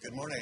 Good morning.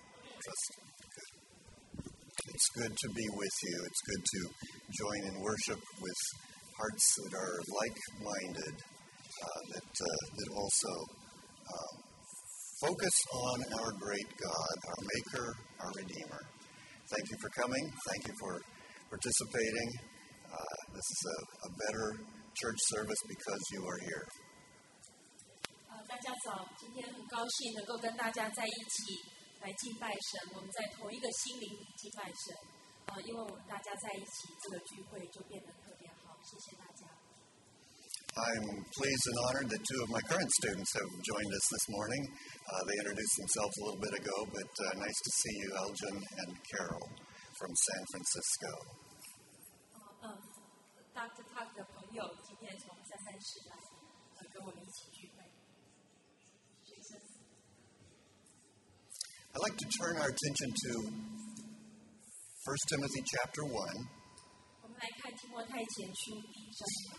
It's good to be with you. It's good to join in worship with hearts that are like-minded, that also focus on our great God, our Maker, our Redeemer. Thank you for coming. Thank you for participating. This is a better church service because you are here. 大家早，今天很高兴能够跟大家在一起来敬拜神。我们在同一个心灵里敬拜神，因为我们大家在一起，这个聚会就变得特别好。谢谢大家。 I'm pleased and honored that two of my current students have joined us this morning. They introduced themselves a little bit ago, but nice to see you, Elgin and Carol from San Francisco. Dr. Tuck 的朋友今天从三藩市来，跟我们一起聚会。 I'd like to turn our attention to 1 Timothy chapter 1. 我们来看提摩太前书第1章。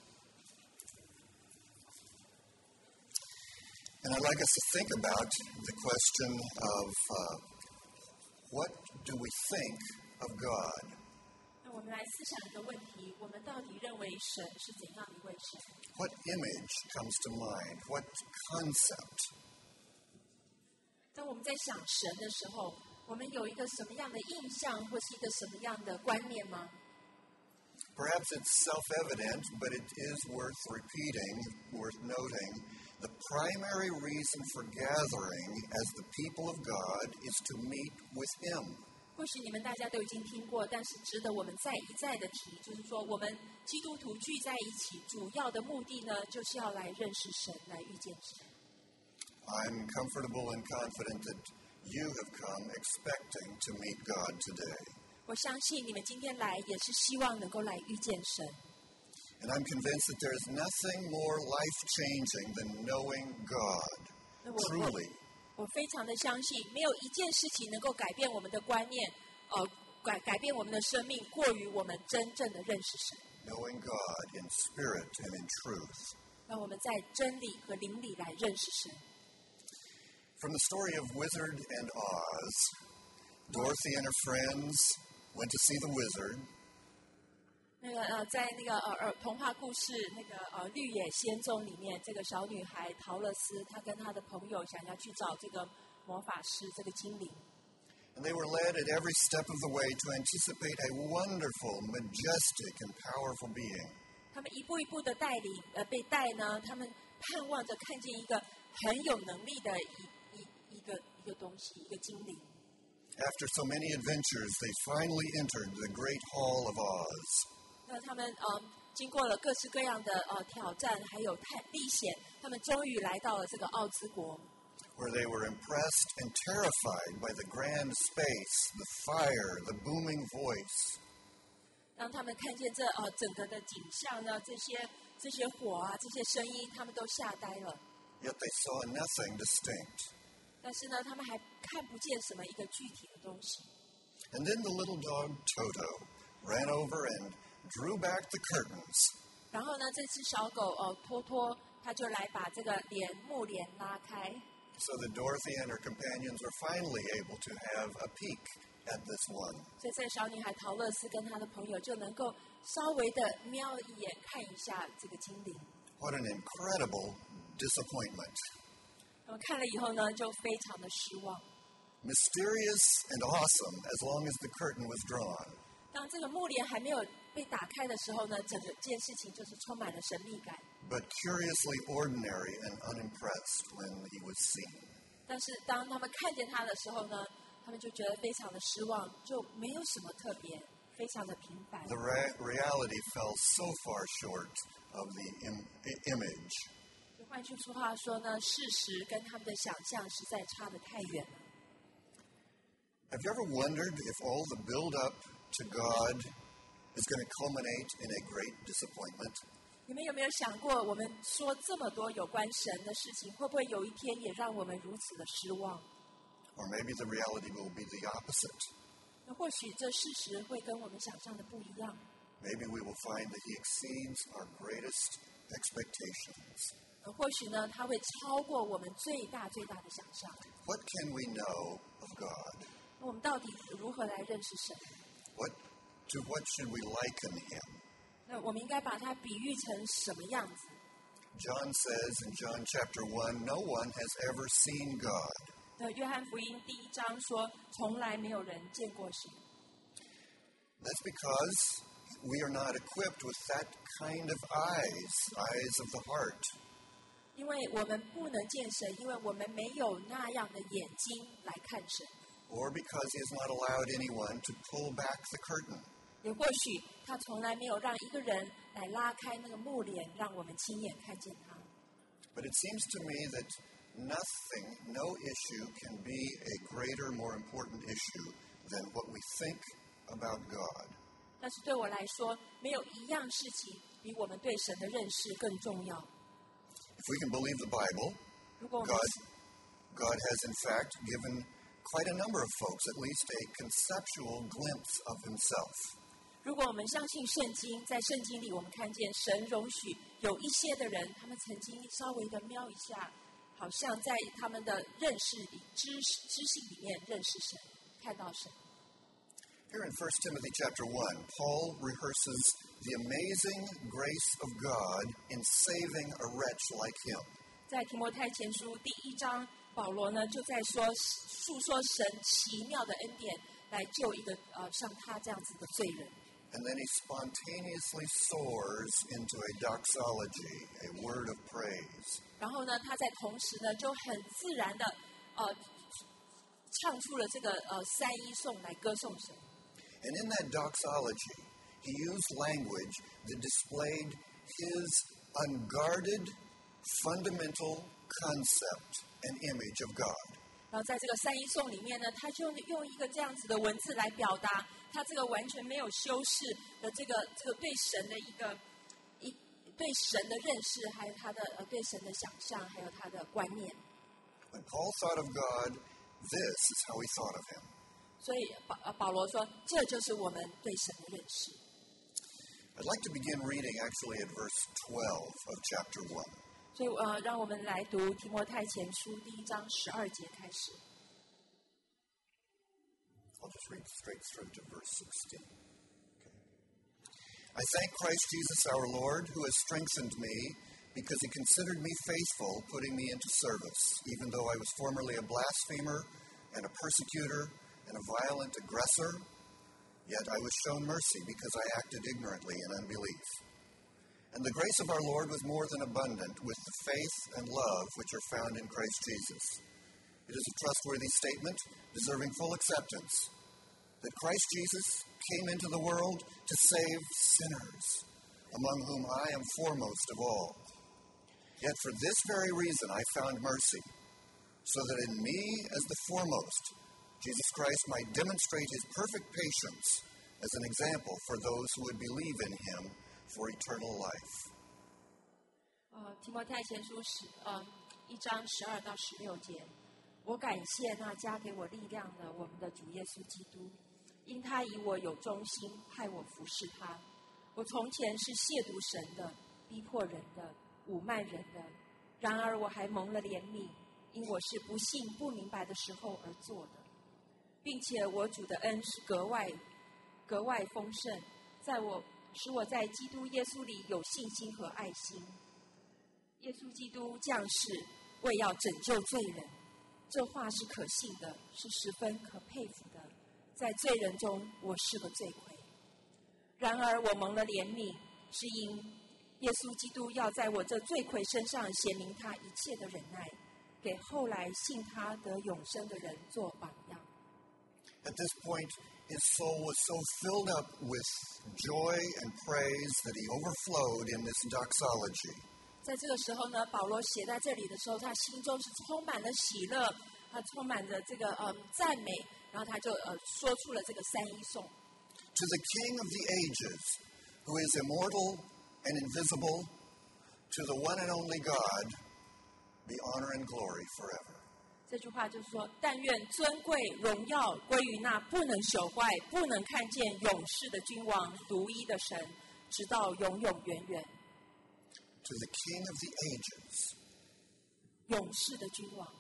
And I'd like us to think about the question of what do we think of God? 那我们来思想一个问题：我们到底认为神是怎样一位神？ What image comes to mind? What concept? 当我们在想神的时候，我们有一个什么样的印象，或是一个什么样的观念吗？ Perhaps it's self-evident, but it is worth repeating, worth noting. The primary reason for gathering as the people of God is to meet with Him. 或许你们大家都已经听过，但是值得我们再一再的提，就是说我们基督徒聚在一起，主要的目的呢，就是要来认识神，来遇见神。 I'm comfortable and confident that you have come expecting to meet God today. 我相信你们今天来也是希望能够来遇见神。 And I'm convinced that there is nothing more life-changing than knowing God, truly. 我非常的相信，没有一件事情能够改变我们的观念，改变我们的生命，过于我们真正的认识神。 Knowing God in spirit and in truth. 让我们在真理和灵里来认识神。 From the story of Wizard and Oz, Dorothy and her friends went to see the wizard. 在那个童话故事那个绿野仙踪里面，这个小女孩桃乐丝，她跟她的朋友想要去找这个魔法师，这个精灵。 And they were led at every step of the way to anticipate a wonderful, majestic, and powerful being. 他们一步一步的带领，被带呢，他们盼望着看见一个很有能力的一个东西，一个精灵。 After so many adventures, they finally entered the Great Hall of Oz. 那他们经过了各式各样的挑战，还有历险，他们终于来到了这个奥兹国。 Where they were impressed and terrified by the grand space, the fire, the booming voice. 当他们看见这整个的景象呢，这些火啊，这些声音，他们都吓呆了。 Yet they saw nothing distinct. 但是呢，他们还看不见什么一个具体的东西。 And then the little dog Toto ran over and drew back the curtains. 然后呢，这只小狗托托，它就来把这个幕帘拉开。 So that Dorothy and her companions were finally able to have a peek at this one. 所以这个小女孩桃乐丝跟她的朋友就能够稍微的瞄一眼看一下这个精灵。 What an incredible disappointment. 看了以后呢，就非常的失望。 Mysterious and awesome as long as the curtain was drawn. 当这个幕帘还没有被打开的时候呢，整个件事情就是充满了神秘感。 But curiously ordinary and unimpressed when he was seen. 但是当他们看见他的时候呢，他们就觉得非常的失望，就没有什么特别，非常的平凡。 The reality fell so far short of the image. 换句话说呢，事实跟他们的想象实在差得太远了。 Have you ever wondered if all the build-up to God is going to culminate in a great disappointment? 你们有没有想过，我们说这么多有关神的事情，会不会有一天也让我们如此的失望？ Or maybe the reality will be the opposite. 那或许这事实会跟我们想象的不一样。 Maybe we will find that He exceeds our greatest expectations. 或许呢，它会超过我们最大最大的想象。 What can we know of God? 我们到底如何来认识神？ To what should we liken him? 那我们应该把它比喻成什么样子？ John says in John chapter 1, no one has ever seen God. 约翰福音第1章说，从来没有人见过神。 That's because we are not equipped with that kind of eyes of the heart. 因为我们不能见神，因为我们没有那样的眼睛来看神。 Or because he has not allowed anyone to pull back the curtain. 也或许他从来没有让一个人来拉开那个幕帘，让我们亲眼看见他。 But it seems to me that no issue can be a greater, more important issue than what we think about God. 但是对我来说，没有一样事情比我们对神的认识更重要。 If we can believe the Bible, 如果我们 God has in fact given quite a number of folks at least a conceptual glimpse of himself. 如果我们相信圣经，在圣经里我们看见神容许有一些的人，他们曾经稍微的瞄一下，好像在他们的认识里、知性里面认识神，看到神。 Here in 1 Timothy chapter 1, Paul rehearses the amazing grace of God in saving a wretch like him. 在提摩太前书第1章，保罗呢就在诉说神奇妙的恩典，来救一个像他这样子的罪人。 And then he spontaneously soars into a doxology, a word of praise. 然后呢，他在同时呢就很自然的唱出了这个三一颂来歌颂神。 And in that doxology, he used language that displayed his unguarded, fundamental concept and image of God. 然后在这个三一颂里面呢，他就用一个这样子的文字来表达他这个完全没有修饰的这个对神的对神的认识，还有他的对神的想象，还有他的观念。 When Paul thought of God, this is how he thought of him. 所以保罗说，这就是我们对神的认识。 I'd like to begin reading actually at verse 12 of chapter 1. 所以让我们来读提摩太前书第1章12节开始。 I'll just read straight through to verse 16. Okay. I thank Christ Jesus our Lord, who has strengthened me, because he considered me faithful, putting me into service, even though I was formerly a blasphemer and a persecutor and a violent aggressor. Yet I was shown mercy because I acted ignorantly in unbelief. And the grace of our Lord was more than abundant with the faith and love which are found in Christ Jesus. It is a trustworthy statement, deserving full acceptance, that Christ Jesus came into the world to save sinners, among whom I am foremost of all. Yet for this very reason I found mercy, so that in me as the foremost, Jesus Christ might demonstrate his perfect patience as an example for those who would believe in him for eternal life. 提摩太前书1章12到16节，我感谢那加给我力量的我们的主耶稣基督，因他以我有忠心，派我服侍他。我从前是亵渎神的，逼迫人的，侮慢人的，然而我还蒙了怜悯，因我是不信不明白的时候而做的，并且我主的恩是格外丰盛，使我在基督耶稣里有信心和爱心。耶稣基督降世，为要拯救罪人，这话是可信的，是十分可佩服的。在罪人中，我是个罪魁。然而我蒙了怜悯，是因耶稣基督要在我这罪魁身上显明他一切的忍耐，给后来信他得永生的人做榜样。 At this point, his soul was so filled up with joy and praise that he overflowed in this doxology. 在这个时候呢，保罗写在这里的时候，他心中是充满了喜乐，他充满着这个赞美，然后他就说出了这个三一颂。 To the King of the ages, who is immortal and invisible, to the one and only God, be honor and glory forever. 这句话就是说，但愿尊贵荣耀归于那不能朽坏、不能看见永世的君王、独一的神，直到永永远远。 to the King of the ages. 永世的君王。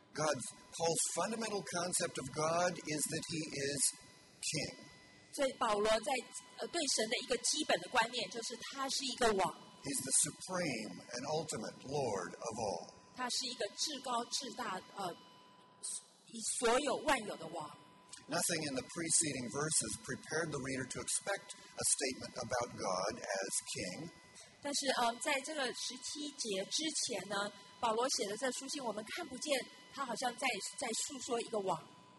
Paul's fundamental concept of God is that he is king. 所以保罗在对神的一个基本的观念就是他是一个王。 He's the supreme and ultimate Lord of all. 他是一个至高至大所有万有的王。 Nothing in the preceding verses prepared the reader to expect a statement about God as king. 但是在这个17节之前呢，保罗写的这书信，我们看不见他好像在述说一个王。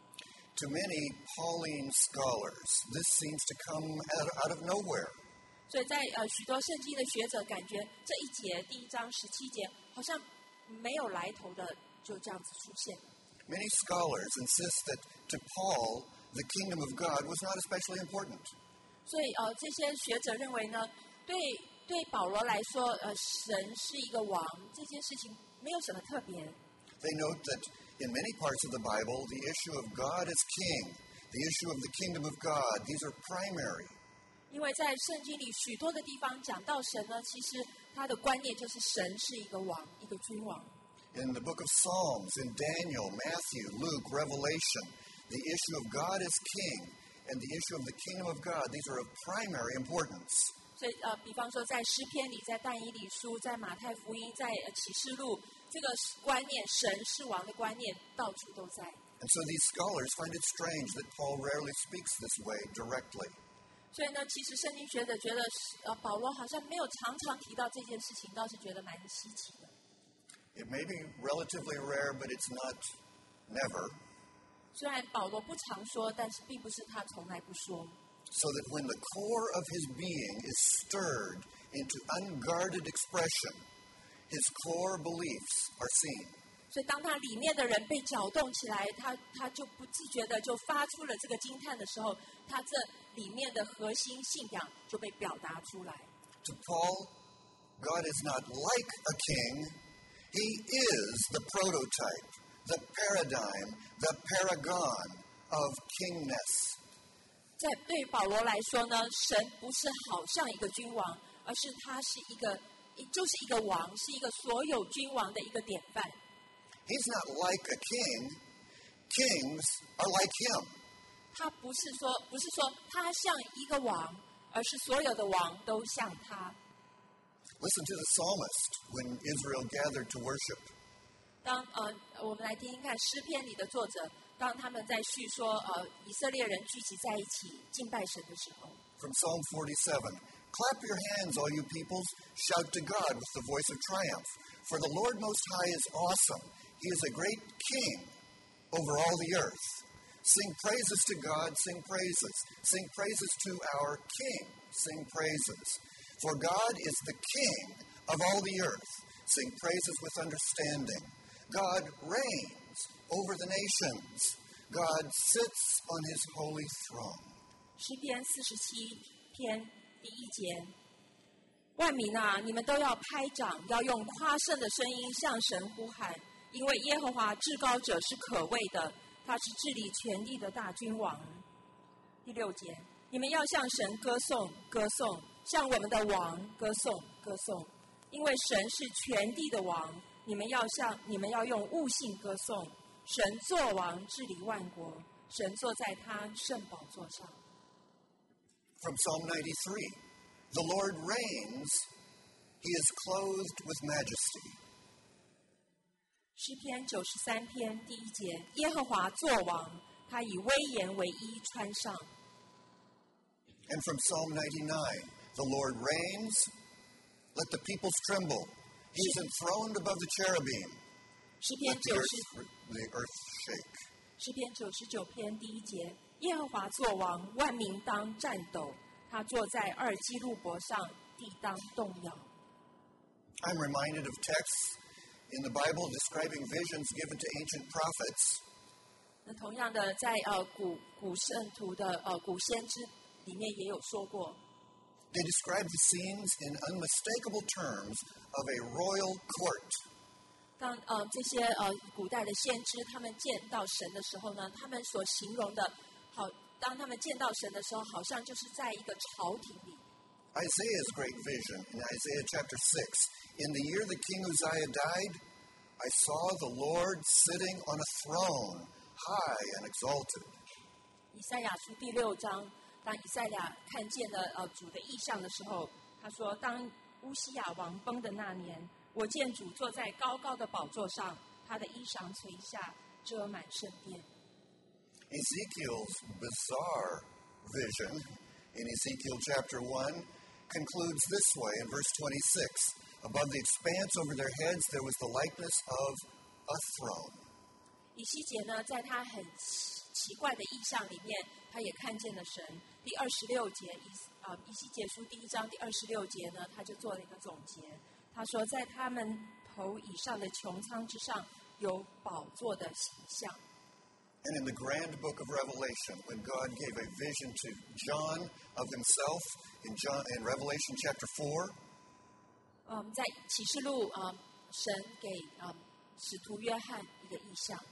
To many Pauline scholars, this seems to come out of nowhere. 所以在许多圣经的学者感觉这一节第1章17节好像没有来头的就这样子出现。 Many scholars insist that to Paul, the kingdom of God was not especially important. 所以这些学者认为呢，对保罗来说，神是一个王，这件事情没有什么特别。 They note that in many parts of the Bible, the issue of God as king, the issue of the kingdom of God, these are primary. 因为在圣经里许多的地方讲到神呢，其实他的观念就是神是一个王，一个君王。 In the book of Psalms, in Daniel, Matthew, Luke, Revelation, the issue of God as king and the issue of the kingdom of God, these are of primary importance. 所以比方说在诗篇里，在但以理书，在马太福音，在启示录，这个观念神是王的观念到处都在。 And so these scholars find it strange that Paul rarely speaks this way directly. 所以呢，其实圣经学者觉得保罗好像没有常常提到这件事情，倒是觉得蛮稀奇的。 It may be relatively rare, but it's not never. 虽然保罗不常说，但是并不是他从来不说。 So that when the core of his being is stirred into unguarded expression, his core beliefs are seen. 所以当他里面的人被搅动起来，他就不自觉的就发出了这个惊叹的时候，他这里面的核心信仰就被表达出来。 To Paul, God is not like a king. He is the prototype, the paradigm, the paragon of kingness. 在对保罗来说呢，神不是好像一个君王，而是他是就是一个王，是一个所有君王的一个典范。 He's not like a king. Kings are like him. 他不是说他像一个王，而是所有的王都像他。 Listen to the psalmist when Israel gathered to worship. 当我们来听听看诗篇里的作者，当他们在叙说以色列人聚集在一起敬拜神的时候。 From Psalm 47, clap your hands, all you peoples, shout to God with the voice of triumph. For the Lord Most High is awesome. He is a great king over all the earth. Sing praises to God, sing praises. Sing praises to our King, sing praises. For God is the King of all the earth. Sing praises with understanding. God reigns over the nations. God sits on his holy throne. 诗篇47篇第1节，万民啊，你们都要拍掌，要用夸胜的声音向神呼喊，因为耶和华至高者是可畏的，他是治理全地的大君王。第6节，你们要向神歌颂，歌颂，向我们的王歌颂，歌颂，因为神是全地的王，你们要用悟性歌颂，神作王治理万国，神坐在他圣宝座上。 From Psalm 93, the Lord reigns, he is clothed with majesty. 诗篇93篇第1节，耶和华作王，他以威严为衣穿上。 And from Psalm 99, the Lord reigns, let the peoples tremble. He is enthroned above the cherubim. 诗篇 Let the earth shake. 诗篇99篇第1节，耶和华作王，万民当战斗，他坐在二基路伯上，地当动摇。 I'm reminded of texts in the Bible describing visions given to ancient prophets. 那同样的，在古圣徒的古先知里面也有说过。 They describe the scenes in unmistakable terms of a royal court. 当这些古代的先知他们见到神的时候呢，他们所形容的，当他们见到神的时候，好像就是在一个朝廷里。 Isaiah's great vision in Isaiah chapter 6. In the year that King Uzziah died, I saw the Lord sitting on a throne, high and exalted. 以赛亚书第6章，当以赛亚看见了主的意象的时候，他说：当乌西雅王崩的那年，我见主坐在高高的宝座上，他的衣裳垂下，遮满圣殿。 Ezekiel's bizarre vision in Ezekiel chapter 1 concludes this way in verse 26. Above the expanse over their heads there was the likeness of a throne. 以西结呢，在他很奇怪的意象里面，他也看见了神。第26节，以西结书第1章第26节呢，他就做了一个总结。他说，在他们头以上的穹苍之上，有宝座的形象。 And in the grand book of Revelation, when God gave a vision to John of himself in Revelation chapter 4, 在启示录神给使徒约翰一个意象。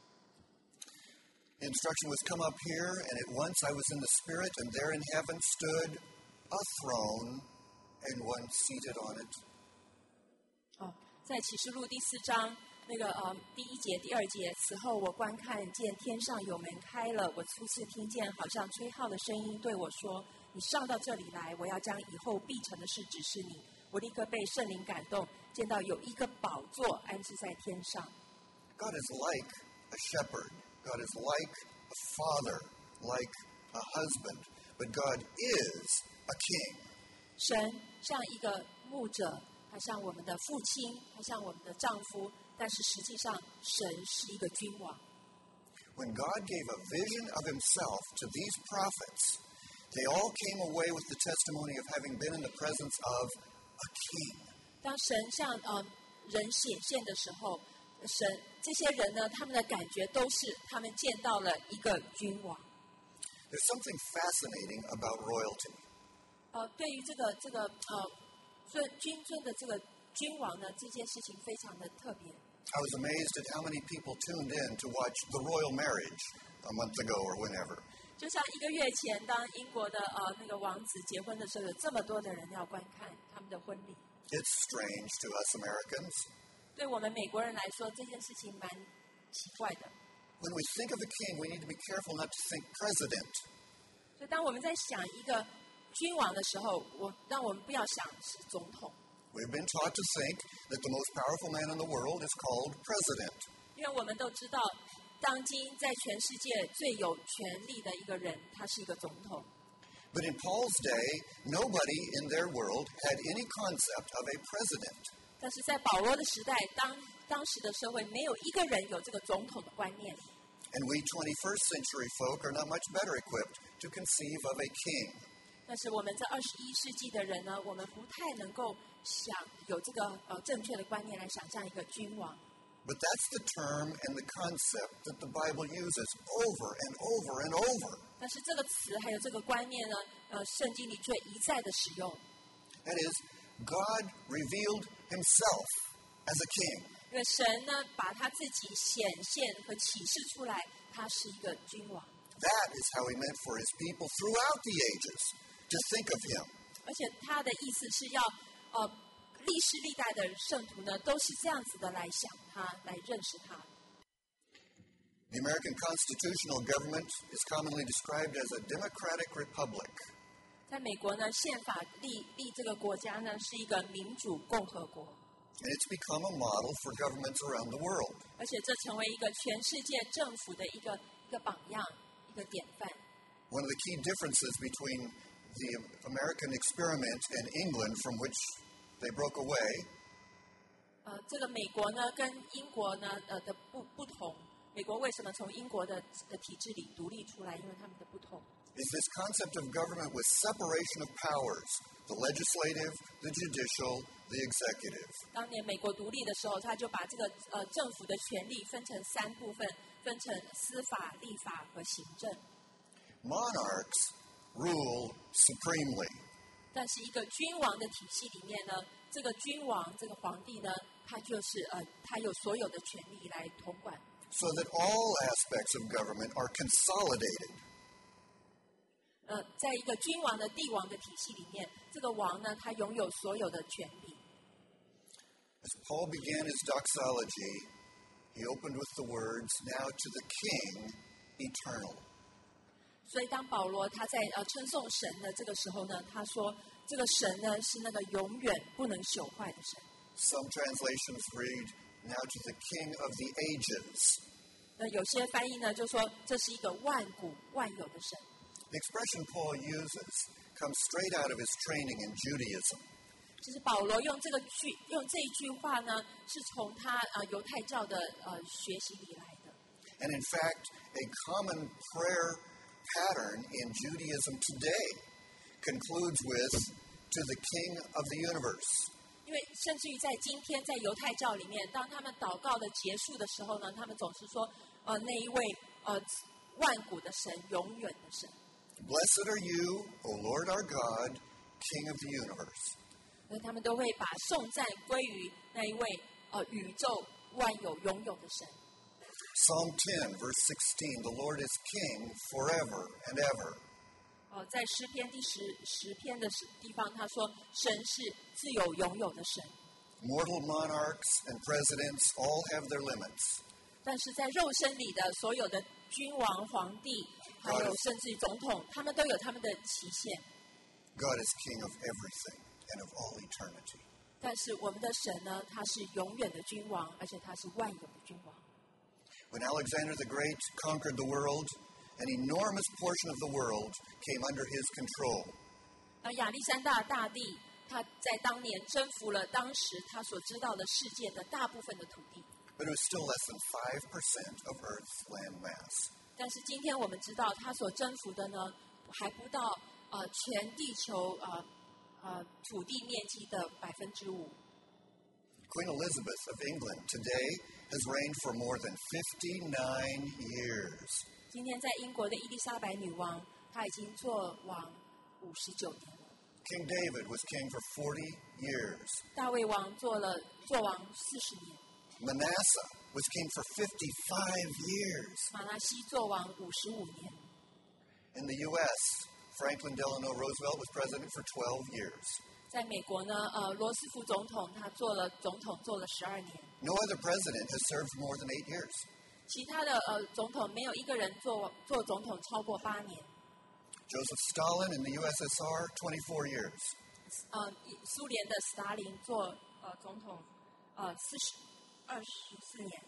The instruction was, come up here, and at once I was in the Spirit, and there in heaven stood a throne, and one seated on it. 在启示录第4章那个第1节、第2节，此后我观看见天上有门开了，我初次听见好像吹号的声音对我说：“你上到这里来，我要将以后必成的事指示你。”我立刻被圣灵感动，见到有一个宝座安置在天上。 God is like a shepherd. God is like a father, like a husband. But God is a king. 神像一个牧者，他像我们的父亲，他像我们的丈夫，但是实际上神是一个君王。 When God gave a vision of himself to these prophets, they all came away with the testimony of having been in the presence of a king. 当神向人显现的时候，这些人呢，他们的感觉都是他们见到了一个君王。 There's something fascinating about royalty. 对于这个君尊的这个君王呢，这件事情非常的特别。 I was amazed at how many people tuned in to watch the royal marriage a month ago or whenever. 就像1个月前，当英国的那个王子结婚的时候，有这么多的人要观看他们的婚礼。 It's strange to us Americans. 对我们美国人来说，这件事情蛮奇怪的。 When we think of a king, we need to be careful not to think president. 所以当我们在想一个君王的时候，让我们不要想是总统。 We've been taught to think that the most powerful man in the world is called president. 因为我们都知道，当今在全世界最有权力的一个人，他是一个总统。 But in Paul's day, nobody in their world had any concept of a president. 但是在保罗的时代，当时的社会没有一个人有这个总统的观念。 And we 21st century folk are not much better equipped to conceive of a king. 但是我们这21世纪的人呢，我们不太能够有这个正确的观念来想象一个君王。 But that's the term and the concept that the Bible uses over and over and over. 但是这个词还有这个观念呢，圣经里却一再的使用。 That is, God revealed himself as a king. 因为神呢，把他自己显现和启示出来，他是一个君王。 That is how he meant for his people throughout the ages to think of him. 而且他的意思是要历世历代的圣徒呢，都是这样子的来想他，来认识他。 The American constitutional government is commonly described as a democratic republic. 在美国呢，宪法立这个国家呢是一个民主共和国。 And it's become a model for governments around the world. 而且这成为一个全世界政府的一个榜样，一个典范。 One of the key differences between the American experiment and England, from which they broke away, 这个美国呢跟英国呢的不同。美国为什么从英国的体制里独立出来？因为他们的不同。 is this concept of government with separation of powers, the legislative, the judicial, the executive. 当年美国独立的时候，他就把这个政府的权力分成3部分，分成司法、立法和行政。 Monarchs rule supremely. 但是一个君王的体系里面呢，这个君王，这个皇帝呢，他就是他有所有的权利来统管。 So that all aspects of government are consolidated. 在一个君王的帝王的体系里面，这个王呢，他拥有所有的权利。 As Paul began his doxology, he opened with the words, "Now to the King, eternal." 所以当保罗他在称颂神的这个时候呢，他说这个神呢是那个永远不能朽坏的神。 Some translations read, "Now to the King of the ages." 那有些翻译呢就说这是一个万古万有的神。 The expression Paul uses comes straight out of his training in Judaism. 就是保罗用这一句话呢，是从他犹太教的学习里来的。 And in fact, a common prayer pattern in Judaism today concludes with, "To the King of the universe." 因为甚至于在今天在犹太教里面，当他们祷告的结束的时候呢，他们总是说那一位万古的神，永远的神。 Blessed are you, O Lord our God, King of the universe. 所以他们都会把颂赞归于那一位宇宙万有拥有的神。 Psalm 10, verse 16, "The Lord is King forever and ever." 在诗篇第十篇的地方，他说神是自有永有的神。 Mortal monarchs and presidents all have their limits. 但是在肉身里的所有的君王、皇帝，还有甚至于总统，他们都有他们的期限。 God is King of everything and of all eternity. 但是我们的神呢，他是永远的君王，而且他是万有的君王。 When Alexander the Great conquered the world, an enormous portion of the world came under his control. 亚历山大大帝他在当年征服了当时他所知道的世界的大部分的土地。 But it was still less than 5% of Earth's land mass. 但是今天我们知道，他所征服的呢，还不到全地球土地面积的5%。 Queen Elizabeth of England today has reigned for more than 59 years. 今天在英国的伊丽莎白女王，她已经做王59年了。 King David was king for 40 years. 大卫王做王40年。 Manasseh was king for 55 years. 马拿西做王55年。 In the U.S., Franklin Delano Roosevelt was president for 12 years. 在美国呢，罗斯福总统他做了总统做了12年。 No other president has served more than 8 years. 其他的总统没有一个人做总统超过8年。 Joseph Stalin in the USSR, 24 years. 苏联的斯大林做总统24年。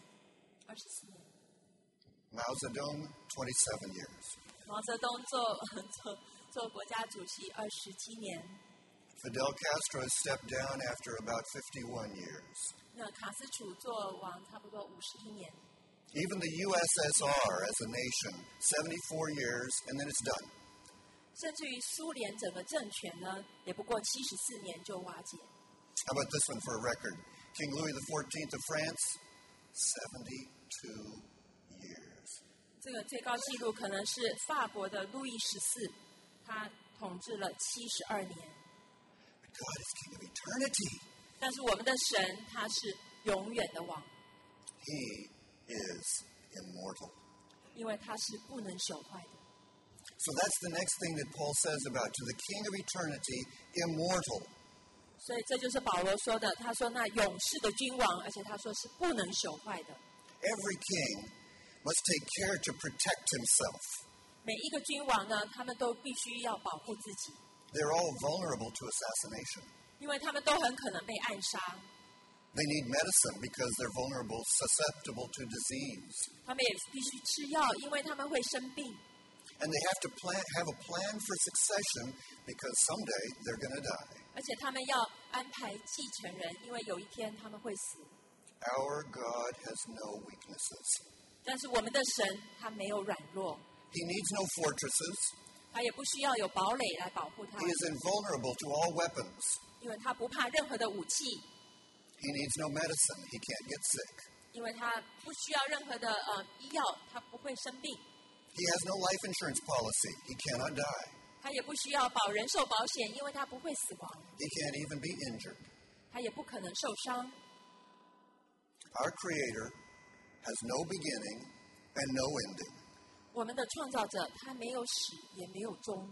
Mao Zedong, 27 years. 毛泽东做国家主席27年。 Fidel Castro has stepped down after about 51 years. 那卡斯楚做王差不多51年。 Even the USSR as a nation, 74 years, and then it's done. 甚至于苏联整个政权呢，也不过74年就瓦解。 How about this one for a record? King Louis XIV of France, 72 years. 这个最高纪录可能是法国的路易14，他统治了72年。 But God is King of eternity. 但是我们的神他是永远的王。 He is immortal. 因为他是不能朽坏的。 So that's the next thing that Paul says about to the King of eternity, immortal. 所以这就是保罗说的，他说那永世的君王，而且他说是不能朽坏的。 Every king must take care to protect himself. 每一个君王呢，他们都必须要保护自己。 They're all vulnerable to assassination. 因为他们都很可能被暗杀。 They need medicine because they're vulnerable, susceptible to disease. 他们也必须吃药，因为他们会生病。 And they have to have a plan for succession because someday they're going to die. 而且他们要安排继承人，因为有一天他们会死。 Our God has no weaknesses. 但是我们的神他没有软弱。 He needs no fortresses. 他也不需要有堡垒来保护他。 He is invulnerable to all weapons. 因为他不怕任何的武器。 He needs no medicine. He can't get sick. 因为他不需要任何的医药，他不会生病。 He has no life insurance policy. He cannot die. 他也不需要保人寿保险，因为他不会死亡。 He can't even be injured. 他也不可能受伤。 Our Creator has no beginning and no ending. 我们的创造者，他没有始也没有终。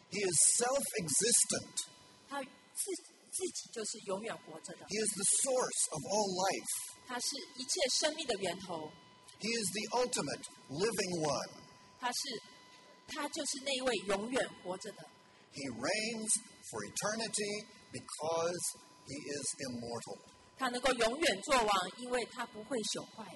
He is self-existent. 他自己就是永远活着的， He is the source of all life. 他是一切生命的源头， He is the ultimate living one. 他就是那一位永远活着的。 He reigns for eternity because he is immortal. 他能够永远作王，因为他不会朽坏。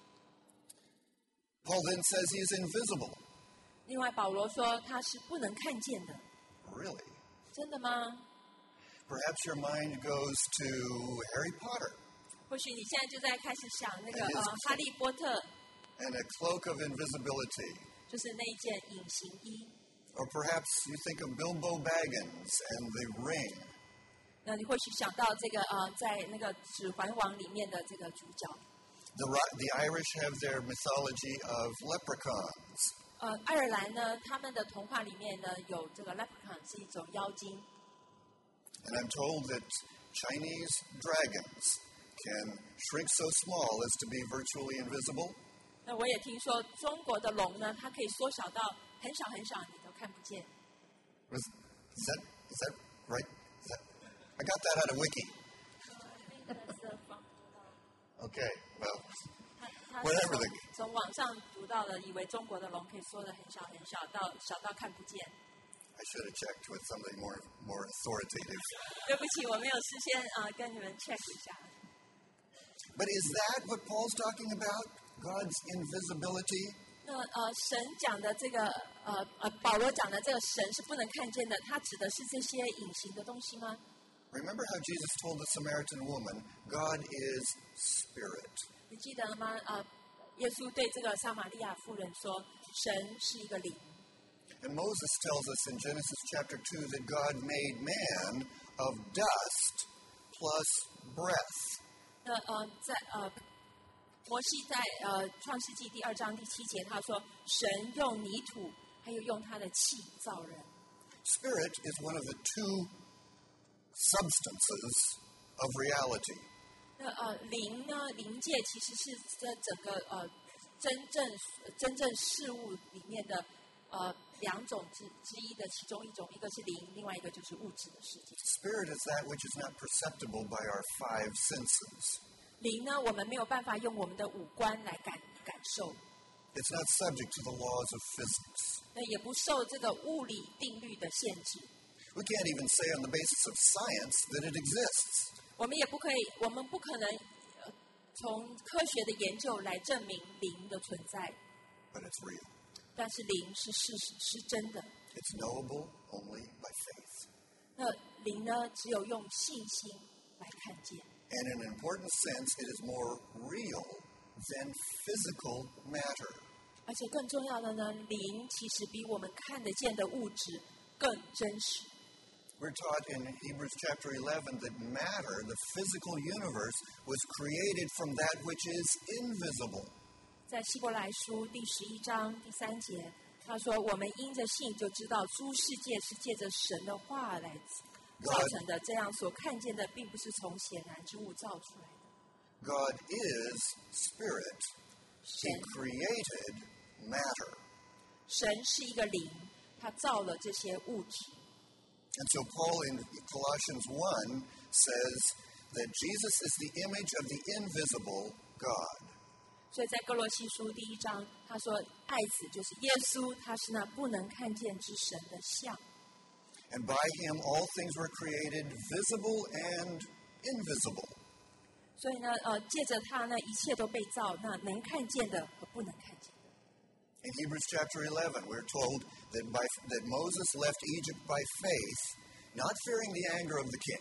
Paul then says he is invisible. 另外，保罗说他是不能看见的。 Really? 真的吗？ Perhaps your mind goes to Harry Potter 或许你现在就在开始想那个 It is 哈利波特， and a cloak of invisibility. 就是那一件隐形衣。 Or perhaps you think of Bilbo Baggins and the ring. 那你或许想到这个在那个《指环王》里面的这个主角。 The Irish have their mythology of leprechauns. 爱尔兰呢，他们的童话里面呢有这个 leprechaun 是一种妖精。 And I'm told that Chinese dragons can shrink so small as to be virtually invisible. 那我也听说中国的龙呢，它可以缩小到很小很小，你都看不见。 Is that right? I got that out of Wiki. Okay, well, 他 whatever the 从网上读到的，以为中国的龙可以缩得很小很小，小到看不见。 I should have checked with somebody more authoritative. 对不起，我没有事先跟你们 check 一下。 But is that what Paul's talking about? God's invisibility? 那神讲的这个保罗讲的这个神是不能看见的，他指的是这些隐形的东西吗？ Remember how Jesus told the Samaritan woman, God is spirit. 你记得吗？耶稣对这个撒玛利亚妇人说，神是一个灵。 And Moses tells us in Genesis chapter 2 that God made man of dust plus breath. 那摩西在创世纪第2章第7节，他说神用泥土，还有用他的气造人。 Spirit is one of the two substances of reality. 那灵呢？灵界其实是这整个真正事物里面的两种之一的其中一种，一个是灵，另外一个就是物质的世界。 Spirit is that which is not perceptible by our five senses. 灵呢，我们没有办法用我们的五官来感受， It's not subject to the laws of physics. 那也不受这个物理定律的限制。 We can't even say on the basis of science that it exists. 我们不可能从科学的研究来证明灵的存在， But it's real. 但是灵是事实，是真的。 It's knowable only by faith. 那灵呢，只有用信心来看见。 And in an important sense, it is more real than physical matter. 而且更重要的呢，灵其实比我们看得见的物质更真实。 We're taught in Hebrews chapter 11 that matter, the physical universe, was created from that which is invisible. 在希伯来书第11章第3节，他说：“我们因着信就知道，诸世界是借着神的话来造成的，这样所看见的，并不是从显然之物造出来的。 God is spirit. He created matter. 神是一个灵，他造了这些物质。 And so Paul in Colossians 1 says that Jesus is the image of the invisible God. 所以在哥罗西书第1章，他说：“爱子就是耶稣，他是那不能看见之神的像。” And by him all things were created, visible and invisible. 所以呢，借着他呢，一切都被造，那能看见的和不能看见的。 In Hebrews chapter 11, we're told that Moses left Egypt by faith, not fearing the anger of the king,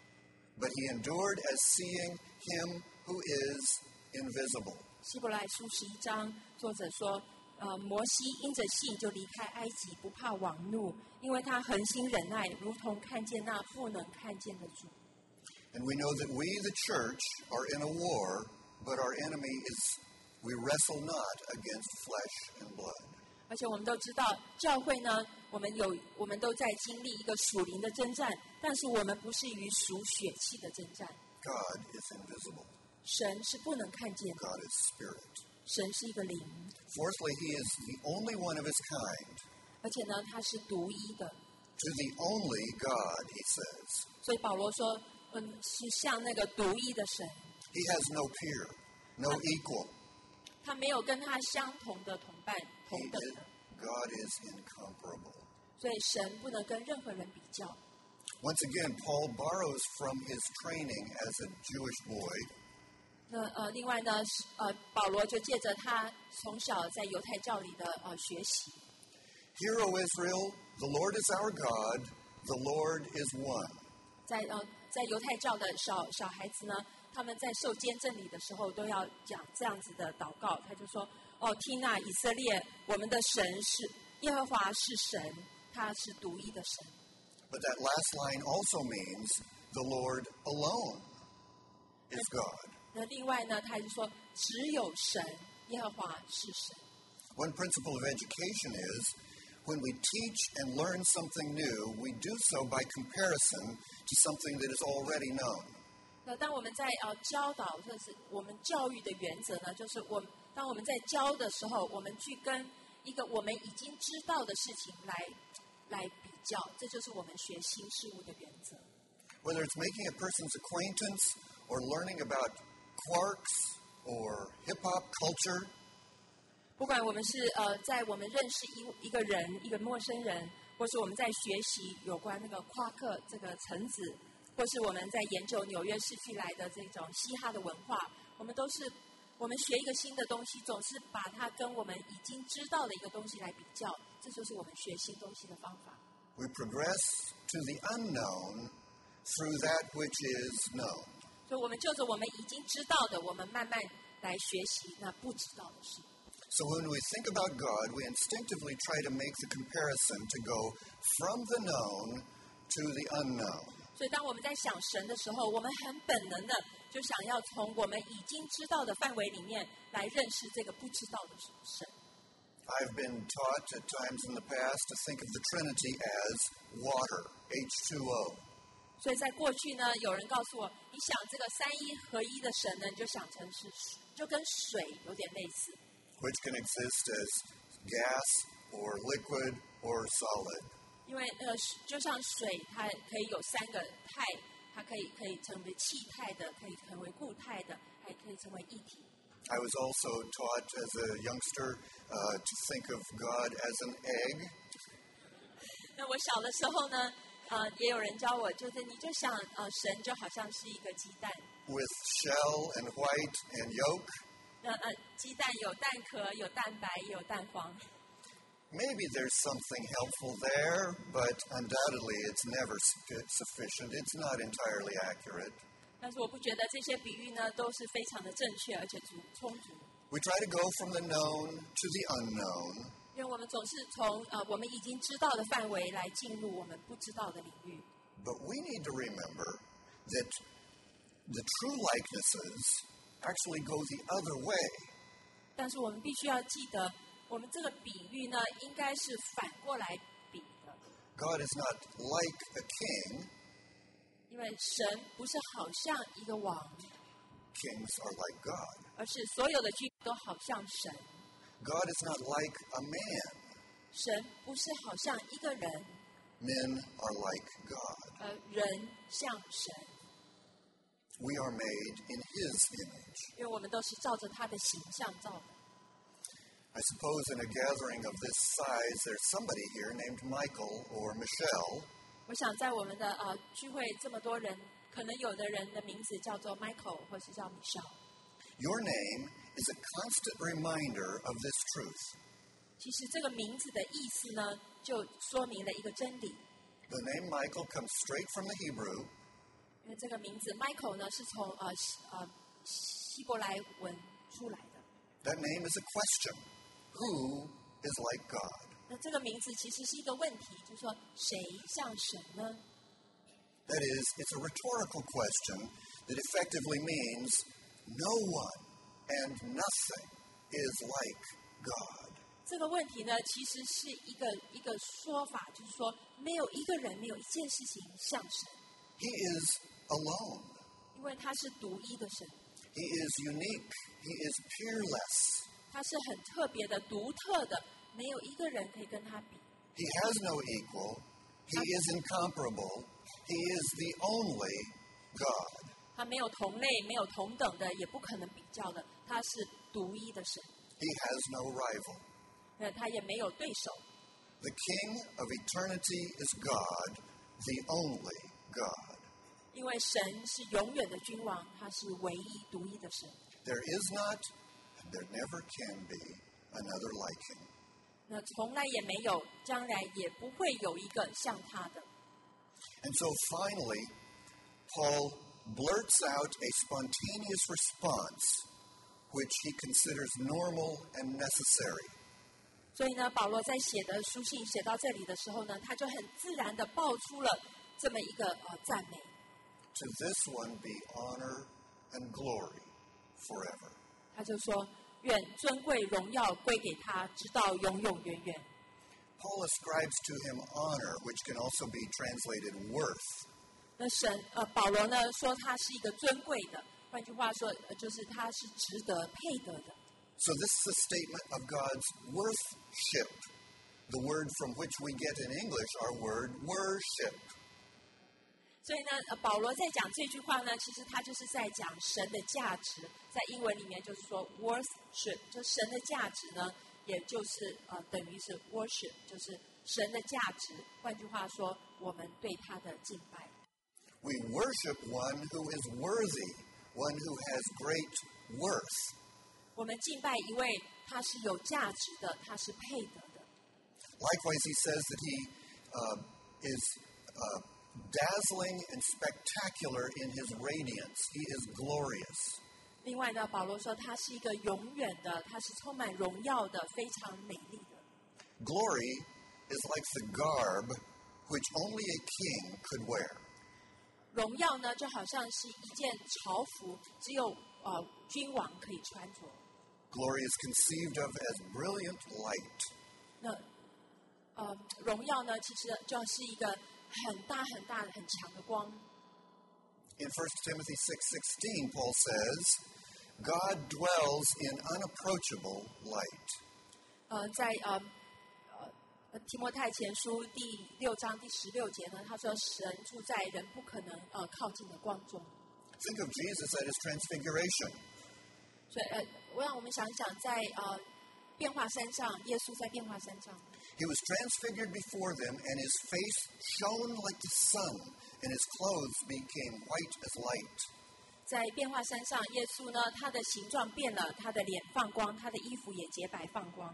but he endured as seeing him who is invisible. 希伯来书11章，作者说，摩西因着信就离开埃及，不怕王怒，因为他恒心忍耐，如同看见那不能看见的主。 And we know that we, the church, are in a war, but our enemy is, we wrestle not against flesh and blood. 而且我们都知道，教会呢，我们都在经历一个属灵的征战，但是我们不是与属血气的征战。 God is invisible. 神是不能看见的， God is spirit. 神是一个灵， Fourthly, he is the only one of his kind. 而且呢，他是独一的。 to the only God, he says. 所以保罗说，是像那个独一的神， He has no peer, no equal. 他没有跟他相同的同伴同 He 等 is, 的， God is incomparable. 所以神不能跟任何人比较。 Once again, Paul borrows from his training as a Jewish boy. 那另外呢，保罗就借着他从小在犹太教里的学习， Hear, O Israel, the Lord is our God, the Lord is one. 在犹太教的小孩子呢，他们在受监证礼的时候都要讲这样子的祷告，他就说：听啊，以色列，我们的神是耶和华是神，他是独一的神。 But that last line also means the Lord alone is God. 那另外呢，他就说只有神，耶和华是神。 One principle of education is when we teach and learn something new, we do so by comparison to something that is already known. 那当我们在教导或者是我们教育的原则呢，就是当我们在教的时候，我们去跟一个我们已经知道的事情来比较，这就是我们学新事物的原则。 Whether it's making a person's acquaintance or learning about quarks or hip-hop culture, 不管我们是在我们认识一个人一个陌生人，或是我们在学习有关那个夸克这个橙子，或是我们在研究纽约市区来的这种嘻哈的文化，我们学一个新的东西，总是把它跟我们已经知道的一个东西来比较，这就是我们学新东西的方法。 we progress to the unknown through that which is known. 所以我们就着我们已经知道的，我们慢慢来学习那不知道的事。 So when we think about God, we instinctively try to make the comparison to go from the known to the unknown. 所以当我们在想神的时候，我们很本能的就想要从我们已经知道的范围里面来认识这个不知道的神。 I've been taught at times in the past to think of the Trinity as water, H2O. 所以在过去呢，有人告诉我，你想这个三一合一的神呢，你就想成是就跟水有点类似， which can exist as gas or liquid or solid. 因为就像水，它可以有三个态，它可以成为气态的，可以成为固态的，还可以成为液体。 I was also taught as a youngster to think of God as an egg. 那我小的时候呢，也有人教我，就是你就想神就好像是一个鸡蛋， with shell and white and yolk. 鸡蛋有蛋壳，有蛋白，也有蛋黄。 Maybe there's something helpful there, but undoubtedly it's never sufficient. It's not entirely accurate. 但是我不觉得这些比喻呢都是非常的正确而且充足， We try to go from the known to the unknown, 因为我们总是从我们已经知道的范围来进入我们不知道的领域。 but we need to remember that the true likenesses actually go the other way. 但是我们必须要记得，我们这个比喻呢，应该是反过来比的， God is not like a king. 因为神不是好像一个王， Kings are like God. 而是所有的君都好像神。 God is not like a man. 神不是好像一个人， Men are like God. 人像神， We are made in His image. 因为我们都是照着他的形象造的。 I suppose in a gathering of this size, there's somebody here named Michael or Michelle. 我想在我们的聚会这么多人，可能有的人的名字叫做 Michael 或是叫 Michelle。 Your name is a constant reminder of this truth. 其实这个名字的意思呢，就说明了一个真理。 The name Michael comes straight from the Hebrew, 因为这个名字 Michael 呢，是从希伯来文出来的。 that name is a question. Who is like God? 那这个名字其实是一个问题，就是说谁像神呢？ That is, it's a rhetorical question that effectively means no one and nothing is like God. 这个问题呢，其实是一个说法，就是说没有一个人，没有一件事情像神， He is alone. 因为他是独一的神， He is unique. He is peerless. 他是很特别的、独特的，没有一个人可以跟他比。 He has no equal. He is incomparable. He is the only God. 他没有同类，没有同等的，也不可能比较的。他是独一的神， He has no rival. 他也没有对手。 The King of eternity is God, the only God. 因为神是永远的君王，他是唯一独一的神。 There is not, and there never can be, another like him. 那从来也没有，将来也不会有一个像他的。 And so finally, Paul blurts out a spontaneous response, which he considers normal and necessary. 所以呢，保罗在写的书信写到这里的时候呢，他就很自然的爆出了这么一个赞美。 To this one be honor and glory forever. 他就说：“愿尊贵荣耀归给他，直到永永远远。” Paul ascribes to him honor, which can also be translated worth. 那保罗呢说他是一个尊贵的，换句话说，就是他是值得配得的。 So this is a statement of God's worthship, the word from which we get in English our word worship. 所以呢，保罗在讲这句话呢，其实他就是在讲神的价值，在英文里面就是说 worship， 就神的价值呢，也就是等于是 worship， 就是神的价值。换句话说，我们对他的敬拜。 We worship one who is worthy, one who has great worth. 我们敬拜一位他是有价值的，他是配得的。 Likewise, he says that he is dazzling and spectacular in his radiance. He is glorious. 另外呢，保罗说他是一个永远的，他是充满荣耀的，非常美丽的。 Glory is like the garb which only a king could wear. 荣耀呢，就好像是一件朝服，只有君王可以穿着。 Glory is conceived of as brilliant light. 那荣耀呢，其实就是一个很大很大很强的光。 In 1 Timothy 6:16, Paul says, God dwells in unapproachable light. 在提摩太前书第6章第16节呢，他说神住在人不可能靠近的光中。 Think of Jesus at his transfiguration. 所以让我们想一想，在变化山上，耶稣在变化山上， He was transfigured before them, and his face shone like the sun, and his clothes became white as light. 在变化山上，耶稣呢，他的形状变了，他的脸放光，他的衣服也洁白放光。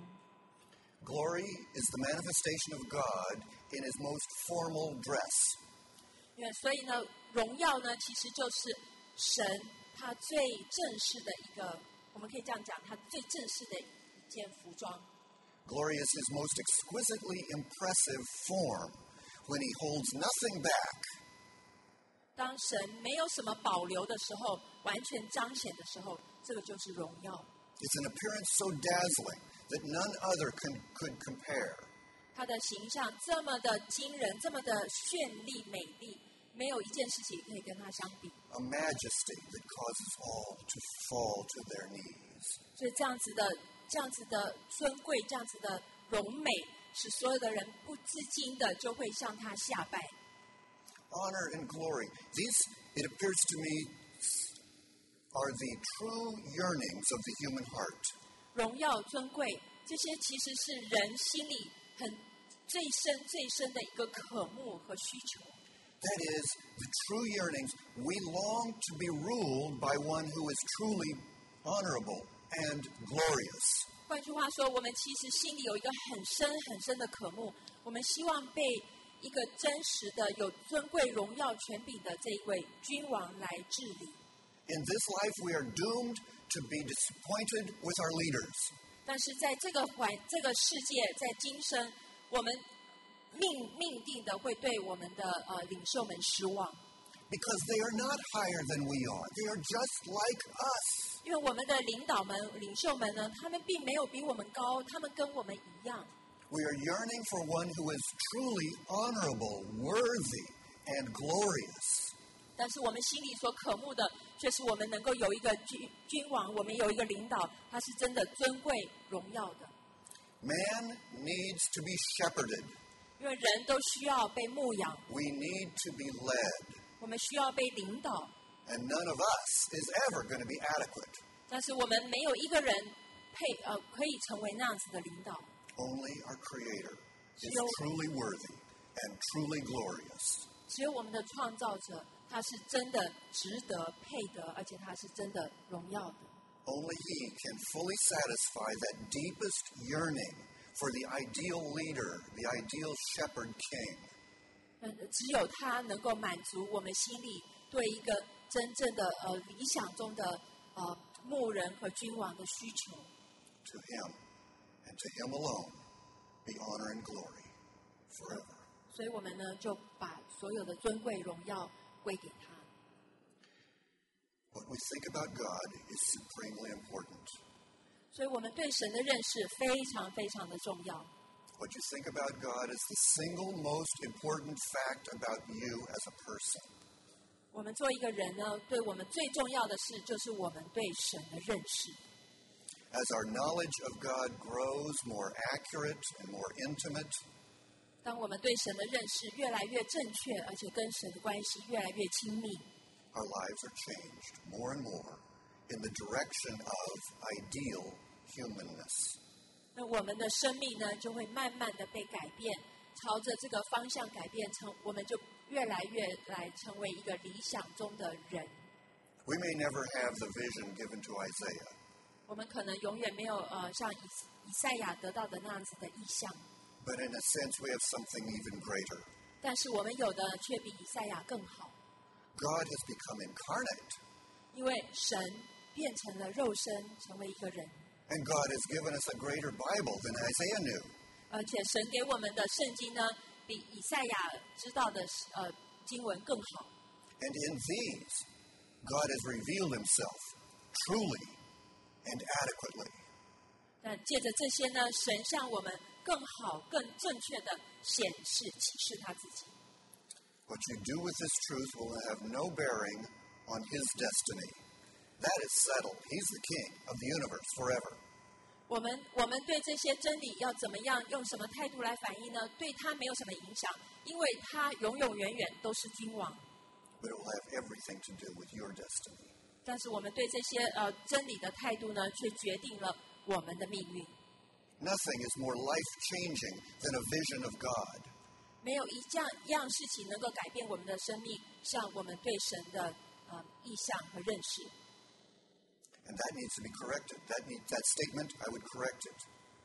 Glory is the manifestation of God in his most formal dress. 所以呢，荣耀呢，其实就是神他最正式的一个，我们可以这样讲，他最正式的一件服装。 Glory is his most exquisitely impressive form when he holds nothing back. 当神没有什么保留的时候，完全彰显的时候，这个就是荣耀。 It's an appearance so dazzling that none other could compare. 他的形象这么的惊人，这么的绚丽美丽，没有一件事情可以跟他相比。 A majesty that causes all to fall to their knees. 所以这样子的尊贵，这样子的荣美，使所有的人不自禁的就会向他下拜。 Honor and glory. These, it appears to me, are the true yearnings of the human heart. 荣耀尊贵，这些其实是人心里最深的一个渴慕和需求。 That is, the true yearnings. We long to be ruled by one who is truly honorable and glorious. 换句话说，我们其实心里有一个很深的渴慕，我们希望被一个真实的、有尊贵、荣耀、权柄的这一位君王来治理。 In this life, we are doomed to be disappointed with our leaders. 但是在这个世界，在今生，我们命定的会对我们的领袖们失望， Because they are not higher than we are. They are just like us. 因为我们的领袖们呢，他们并没有比我们高，他们跟我们一样。 We are yearning for one who is truly honorable, worthy, and glorious. 但是我们心里所渴慕的，却是我们能够有一个君王，我们有一个领导，他是真的尊贵荣耀的。 Man needs to be shepherded. 因因为人都需要被牧养， We need to be led. 我们需要被领导， And none of us is ever going to be adequate. 但是我们没有一个人可以成为那样子的领导。 Only our Creator is Still- truly worthy and truly glorious. 只有我们的创造者，他是真的值得、配得，而且他是真的荣耀的。 Only He can fully satisfy that deepest yearning for the ideal leader, the ideal shepherd king. 只有他能够满足我们心里对一个真正的理想中的牧人和君王的需求。 To Him and to Him alone be honor and glory forever. 所以我们呢，就把所有的尊贵荣耀归给他。 What we think about God is supremely important. 所以我们对神的认识非常非常的重要。 What you think about God is the single most important fact about you as a person. 我们做一个人呢，对我们最重要的事就是我们对神的认识。 As our knowledge of God grows more accurate and more intimate, 当我们对神的认识越来越正确，而且跟神的关系越来越亲密， our lives are changed more and more in the direction of ideal humanness. 那我们的生命呢，就会慢慢的被改变，朝着这个方向改变，我们就越来越来成为一个理想中的人。 We may never have the vision given to Isaiah, 我们可能永远没有像以赛亚得到的那样子的意象， but in a sense we have something even greater. 但是我们有的却比以赛亚更好， God has become incarnate, 因为神变成了肉身，成为一个人， and God has given us a greater Bible than Isaiah knew. 而且神给我们的圣经呢，比以赛亚知道的经文更好。 And in these, God has revealed Himself truly and adequately. 那借着这些呢，神向我们更好、更正确的显示、启示他自己。 What you do with this truth will have no bearing on His destiny. That is settled. He's the King of the universe forever. 我们对这些真理要怎么样用什么态度来反应呢？对他没有什么影响，因为他永永远远都是君王。 But it will have everything to do with your destiny. 但是我们对这些真理的态度呢，却决定了我们的命运。 Nothing is more life-changing than a vision of God. 没有一样事情能够改变我们的生命，像我们对神的意向和认识。 And that needs to be corrected. That statement, I would correct it.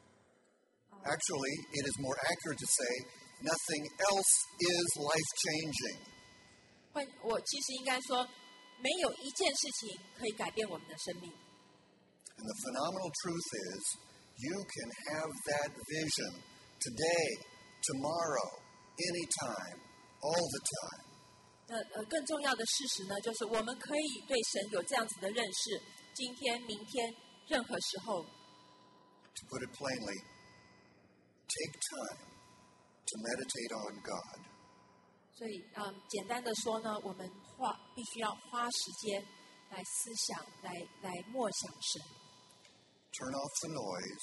Actually, it is more accurate to say nothing else is life-changing. 我其实应该说，没有一件事情可以改变我们的生命。 And the phenomenal truth is, you can have that vision today, tomorrow, anytime, all the time. 更重要的事实呢，就是我们可以对神有这样子的认识，今天、明天、任何时候。 To put it plainly, take time to meditate on God. 所以，简单的说呢，我们必须要花时间来思想，来默想神。 Turn off the noise.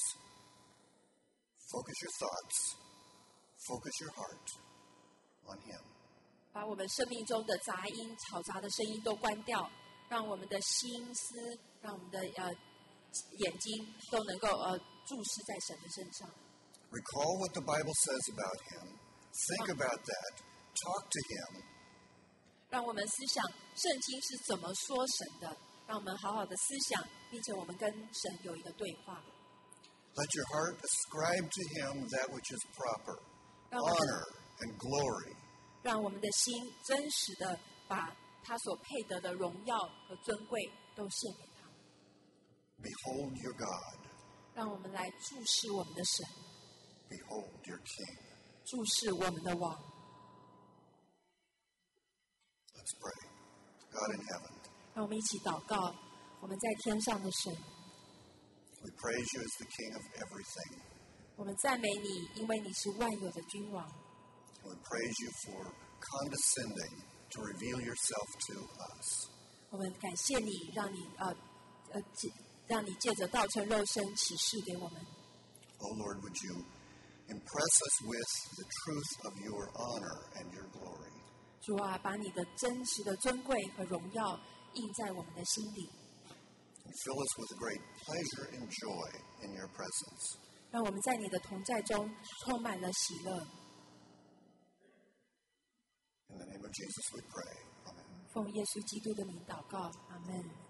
Focus your thoughts. Focus your heart on Him. 把我们生命中的杂音、嘈杂的声音都关掉，让我们的心思，让我们的眼睛都能够注视在神的身上。 Recall what the Bible says about Him. Think about that. Talk to Him. 让我们思想圣经是怎么说神的，让我们好好的思想，并且我们跟神有一个对话。 Let your heart ascribe to Him that which is proper, 让我们 honor and glory. 让我们的心真实的把他所配得的荣耀和尊贵都献给他。 Behold your God. 让我们来注视我们的神， Behold your King. 注视我们的王。 Let's pray. God in heaven, 让我们一起祷告，我们在天上的神， we praise you as the King of everything. 我们赞美你，因为你是万有的君王。 We praise you for condescending to reveal yourself to us. 我们感谢你，让你借着道成肉身启示给我们。 Oh Lord, would you Impress us with the truth of your honor and your glory. 主啊，把你的真实的尊贵和荣耀印在我们的心里， And fill us with great pleasure and joy in your presence. 让我们在你的同在中充满了喜乐。 In the name of Jesus we pray. Amen. 奉耶稣基督的名祷告，阿门。